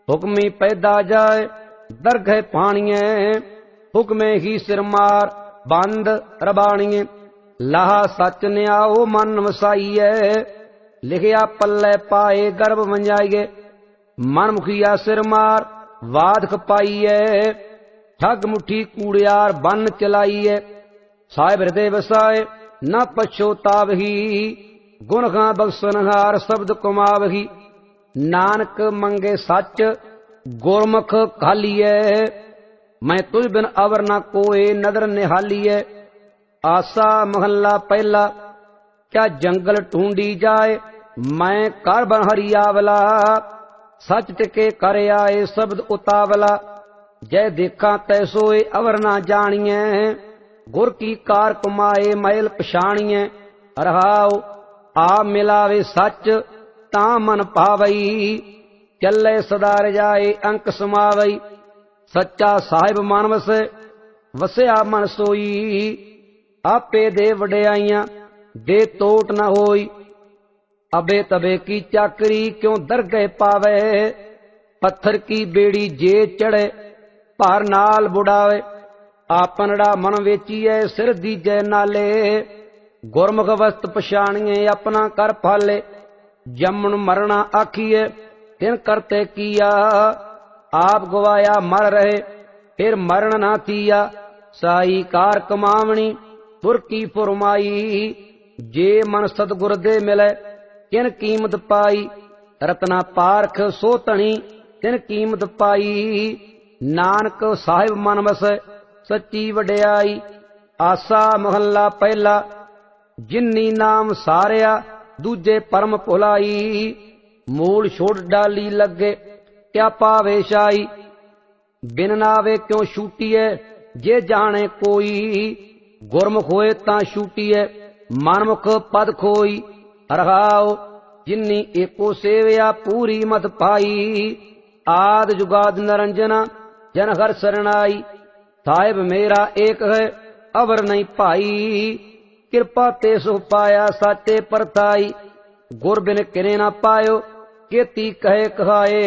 हुक्मी पैदा जाए दरगह पाणिए, हुक्मे ही सिर मार बंद रबाणिए। लाहा सच न्याओ मन वसाइए, लिखिया पल्ले पाए गर्भ मंजाइए। मन मुखिया सिर मार वाद खपाइए, ठग मुठी कूड़ियार बन चलाइए। साहिब हृदय बसाए न पछोतावही, गुण खां बख्शनहार शब्द कुमावही। नानक मंगे सच गुरमुख खालिए, मैं तुझ बिन अवर न कोई नदर निहालिए। आसा महला पहला, क्या जंगल ढूंढी जाए मैं कर बन हरियावला। सच टिके कर आए शब्द उतावला, जय देखा तैसोए अवर ना जानिए। गुर की कार कुमाए मैल पछाणिए। रहाओ आ मिलावे सच ता मन पावई, चले सदा रजाए अंक समावई। सच्चा साहिब मन वसे वसया मन सोई, आपे दे वड्याइयां दे तोट न होई। अबे तबे की चाकरी क्यों दरगह पावे, पत्थर की बेड़ी जे चढ़े भार नाल बुढ़ावे। आपनड़ा मन वेचीए सिर दीजे नाले, गुरमुख वस्त पछाणिए अपना कर फाले। जमन मरना आखिए तिन करते किया, आप गवाया मर रहे फिर मरण ना थिया। साई कार कमावनी तुर की फुरमाई, जे मन सतगुर दे मिले किन कीमत पाई। रत्ना पारख सो धनी तिन कीमत पाई, नानक साहिब मन वसै सच्ची वड्याई। आसा महला पहला, जिन्नी नाम सारिया दूजे परम भुलाई। मूल छोड़ डाली लगे क्या पावे शाई, बिन नावे क्यों छूटीए जे जाने कोई। गुरमुख होए तां छूटीए मनमुख पद खोई। रहाओ जिन्नी एको सेवया पूरी मत पाई, आद जुगाद निरंजना जन हर शरणाई। साहिब मेरा एक है अवर नहीं भाई, कृपा ते सो पाया साचे परताई। गुर बिन किने ना पायो केती कहे कहाए,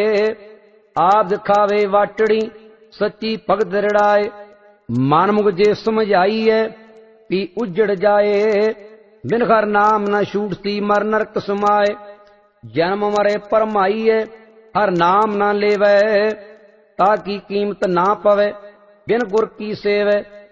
आप दिखावे वाटड़ी सच्ची भगत रड़ाए। मन मुख जे समझाइए पी उजड़ जाए, बिन हर नाम न छूटती मर नरक समाए। जन्म मरे परमाइए हर नाम न लेवे, ताकि कीमत ना पवे बिन गुर की सेवे।